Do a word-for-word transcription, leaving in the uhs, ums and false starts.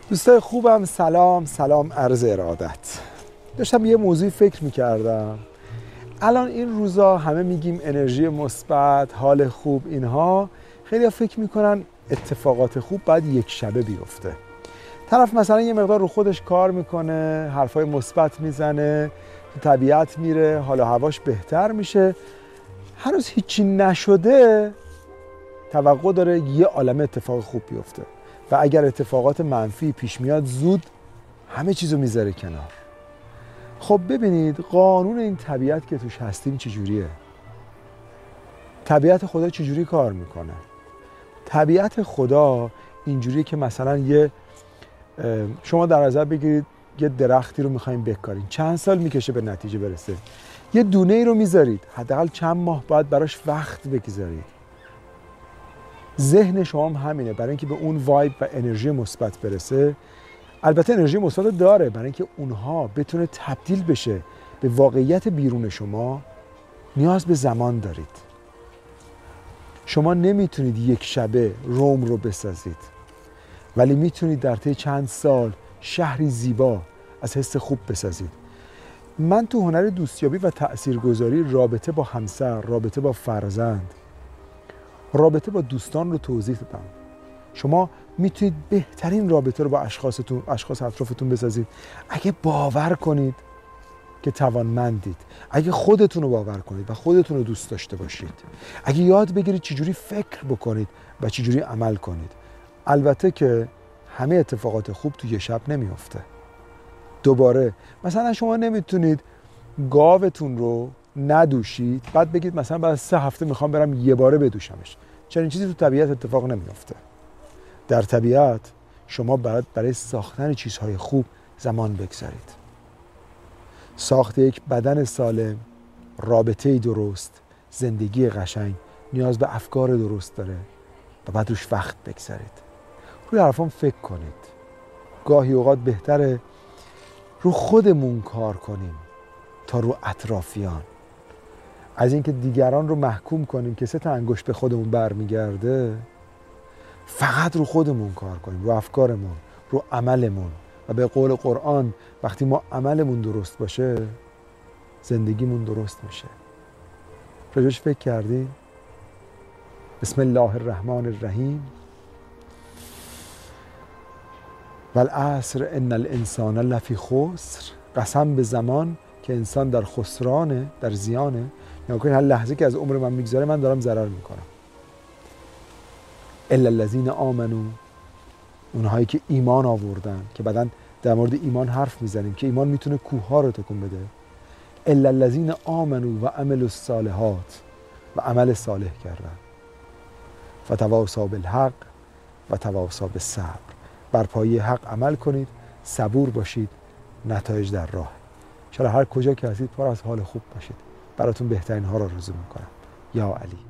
دوستای خوبم، سلام سلام عرض ارادت. داشتم یه موضوع فکر میکردم. الان این روزا همه میگیم انرژی مثبت، حال خوب، اینها خیلی فکر میکنن اتفاقات خوب باید یک شبه بیفته. طرف مثلا یه مقدار رو خودش کار میکنه، حرفای مثبت میزنه، تو طبیعت میره، حالا هواش بهتر میشه، هنوز هیچی نشده توقع داره یه عالمه اتفاق خوب بیفته و اگر اتفاقات منفی پیش میاد زود همه چیزو میذاره کنار. خب ببینید قانون این طبیعت که توش هستیم چجوریه؟ طبیعت خدا چجوری کار میکنه؟ طبیعت خدا اینجوریه که مثلا یه شما در نظر بگیرید یه درختی رو میخوایم بکارین، چند سال میکشه به نتیجه برسه. یه دونه ای رو میذارید، حداقل چند ماه باید براش وقت بگذارید. ذهن شما هم همینه، برای اینکه به اون وایب و انرژی مثبت برسه. البته انرژی مثبت داره، برای اینکه اونها بتونه تبدیل بشه به واقعیت بیرون شما نیاز به زمان دارید. شما نمیتونید یک شبه روم رو بسازید، ولی میتونید در طی چند سال شهری زیبا از حس خوب بسازید. من تو هنر دوستیابی و تاثیرگذاری رابطه با همسر، رابطه با فرزند، رابطه با دوستان رو توضیح دادم. شما میتونید بهترین رابطه رو با اشخاصتون، اشخاص اطرافتون بسازید اگه باور کنید که توانمندید، اگه خودتون رو باور کنید و خودتون رو دوست داشته باشید، اگه یاد بگیرید چجوری فکر بکنید و چجوری عمل کنید. البته که همه اتفاقات خوب تو یه شب نمیافته. دوباره مثلا شما نمیتونید گاوتون رو ندوشید بعد بگید مثلا بعد سه هفته میخوام برم یه باره بدوشمش. چنین چیزی تو طبیعت اتفاق نمیافته. در طبیعت شما باید برای ساختن چیزهای خوب زمان بگذارید. ساخت یک بدن سالم، رابطه درست، زندگی قشنگ نیاز به افکار درست داره و بعد روش وقت بگذارید. روی حرفام فکر کنید. گاهی اوقات بهتره رو خودمون کار کنیم تا رو اطرافیان. از اینکه دیگران رو محکوم کنیم که سه تا انگشت به خودمون برمیگرده، فقط رو خودمون کار کنیم، رو افکارمون، رو عملمون. و به قول قرآن وقتی ما عملمون درست باشه زندگیمون درست میشه. راجعش فکر کردی؟ بسم الله الرحمن الرحیم. والعصر ان الانسان لفی خسر. قسم به زمان که انسان در خسرانه، در زیانه. یعنی هر لحظه که از عمر من میگذره من دارم ضرر میکنم. الا الذین آمنوا، اونهایی که ایمان آوردن، که بعداً در مورد ایمان حرف میزنیم که ایمان میتونه کوه‌ها رو تکون بده. الا الذین آمنوا و عملوا الصالحات، و عمل صالح کردن. فتواصوا بالحق و تواصوا بالصبر. بر پایه حق عمل کنید، صبور باشید، نتایج در راه. ان هر کجا که هستید پر از حال خوب باشید. براتون بهترین ها رو آرزو میکنم. یا علی.